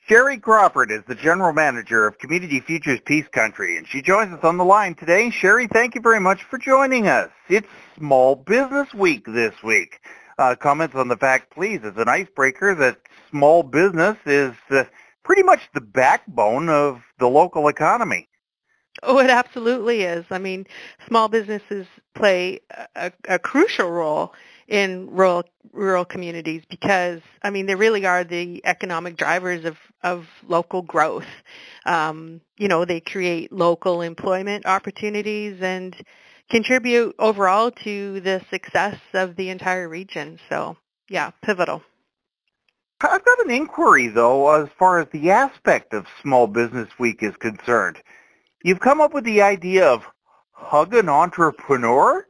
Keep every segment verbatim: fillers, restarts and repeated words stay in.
Sherry Crawford is the General Manager of Community Futures Peace Country, and she joins us on the line today. Sherry, thank you very much for joining us. It's Small Business Week this week. Uh, comments on the fact, please, as an icebreaker, that small business is uh, pretty much the backbone of the local economy. Oh, it absolutely is. I mean, small businesses play a, a crucial role in rural rural communities because, I mean, they really are the economic drivers of, of local growth. Um, you know, they create local employment opportunities and contribute overall to the success of the entire region. So, yeah, pivotal. I've got an inquiry, though, as far as the aspect of Small Business Week is concerned. You've come up with the idea of Hug an Entrepreneur?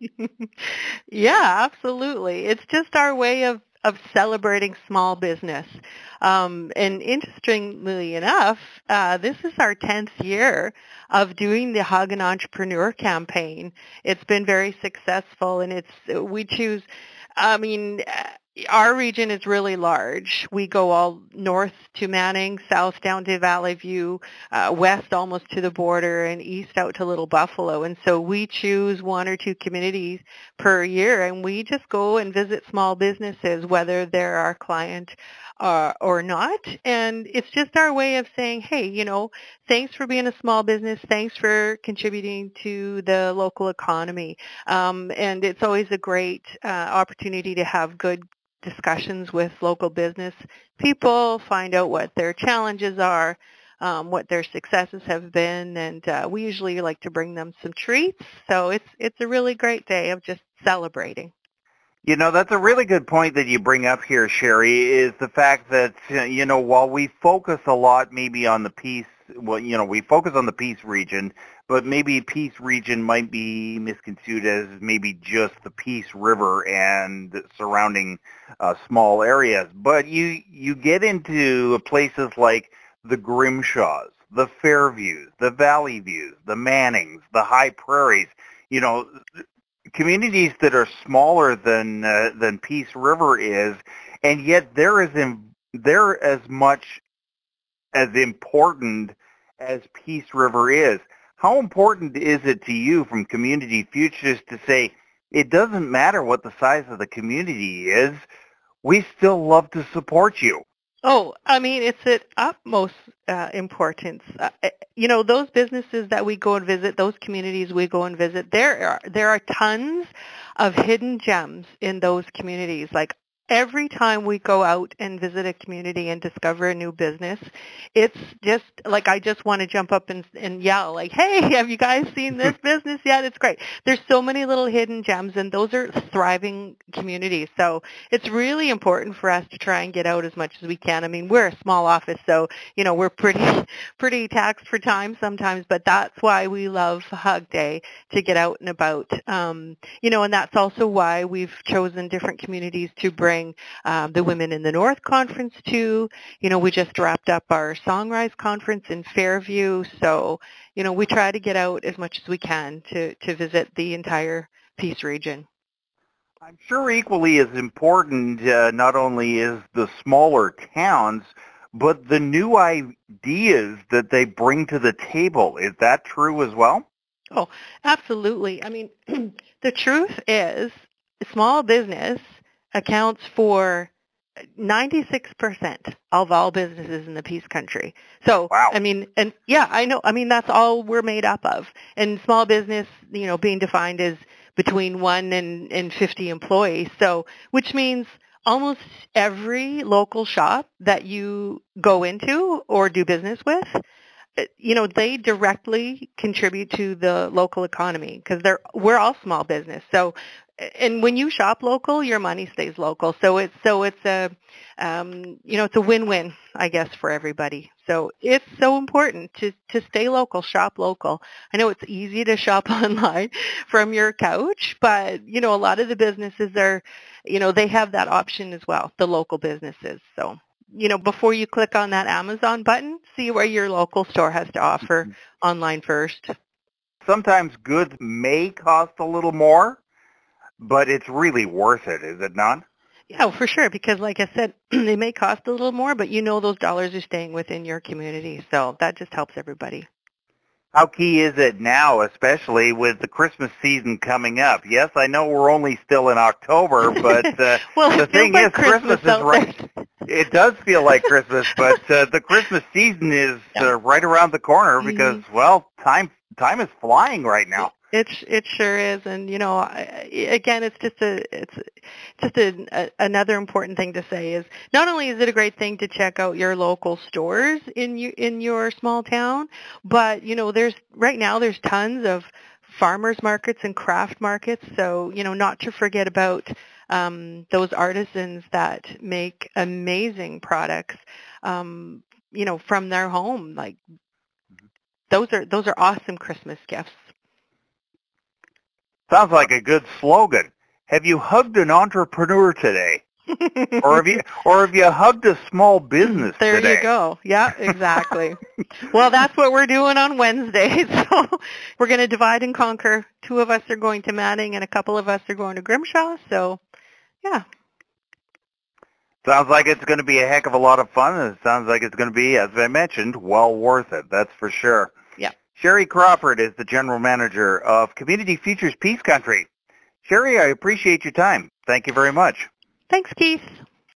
Yeah, absolutely. It's just our way of, of celebrating small business. Um, and interestingly enough, uh, this is our tenth year of doing the Hug an Entrepreneur campaign. It's been very successful, and it's we choose, I mean, our region is really large. We go all north to Manning, south down to Valley View, uh, west almost to the border, and east out to Little Buffalo. And so we choose one or two communities per year, and we just go and visit small businesses, whether they're our client uh, or not. And it's just our way of saying, hey, you know, thanks for being a small business. Thanks for contributing to the local economy. Um, and it's always a great uh, opportunity to have good discussions with local business people, find out what their challenges are, um, what their successes have been, and uh, we usually like to bring them some treats. So it's it's a really great day of just celebrating. You know, that's a really good point that you bring up here, Sherry, is the fact that, you know, while we focus a lot maybe on the Peace, well, you know, we focus on the Peace region, but maybe Peace region might be misconstrued as maybe just the Peace River and surrounding uh, small areas. But you, you get into places like the Grimshaws, the Fairviews, the Valley Views, the Mannings, the High Prairies, you know, communities that are smaller than uh, than Peace River is, and yet they're as in, they're as much as important as Peace River is. How important is it to you from Community Futures to say it doesn't matter what the size of the community is, we still love to support you? Oh, I mean, it's at utmost uh, importance. Uh, you know, those businesses that we go and visit, those communities we go and visit, there are there are tons of hidden gems in those communities. Like every time we go out and visit a community and discover a new business, it's just like I just want to jump up and, and yell like, hey, have you guys seen this business yet? It's great. There's so many little hidden gems, and those are thriving communities. So it's really important for us to try and get out as much as we can. I mean, we're a small office, so, you know, we're pretty pretty taxed for time sometimes, but that's why we love Hug Day, to get out and about. Um, you know, and that's also why we've chosen different communities to bring Um, the Women in the North conference too. You know, we just wrapped up our Songrise conference in Fairview. So, you know, we try to get out as much as we can to, to visit the entire Peace region. I'm sure equally as important uh, not only is the smaller towns, but the new ideas that they bring to the table. Is that true as well? Oh, absolutely. I mean, the truth is small business accounts for ninety-six percent of all businesses in the Peace Country. So, wow. I mean, and yeah, I know, I mean, that's all we're made up of. And small business, you know, being defined as between one and, and fifty employees. So, which means almost every local shop that you go into or do business with, you know, they directly contribute to the local economy because they're, we're all small business. So, and when you shop local, your money stays local. So it's, so it's a, um, you know, it's a win-win, I guess, for everybody. So it's so important to, to stay local, shop local. I know it's easy to shop online from your couch, but, you know, a lot of the businesses are, you know, they have that option as well, the local businesses. So, you know, before you click on that Amazon button, see what your local store has to offer online first. Sometimes goods may cost a little more, but it's really worth it, is it not? Yeah, for sure, because like I said, they may cost a little more, but you know those dollars are staying within your community, so that just helps everybody. How key is it now, especially with the Christmas season coming up? Yes, I know we're only still in October, but uh, well, the thing like is, Christmas, Christmas is right. It does feel like Christmas, but uh, the Christmas season is yeah. uh, right around the corner because, mm-hmm. well, time time is flying right now. It it sure is, and you know, again, it's just a it's just a, a, another important thing to say is not only is it a great thing to check out your local stores in you, in your small town, but you know, there's right now there's tons of farmers markets and craft markets, so you know, not to forget about um, those artisans that make amazing products, um, you know, from their home. Like those are those are awesome Christmas gifts. Sounds like a good slogan. Have you hugged an entrepreneur today? or have you or have you hugged a small business there today? There you go. Yeah, exactly. Well, that's what we're doing on Wednesday. So we're going to divide and conquer. Two of us are going to Manning and a couple of us are going to Grimshaw. So, yeah. Sounds like it's going to be a heck of a lot of fun. And it sounds like it's going to be, as I mentioned, well worth it. That's for sure. Yeah. Sherry Crawford is the General Manager of Community Futures Peace Country. Sherry, I appreciate your time. Thank you very much. Thanks, Keith.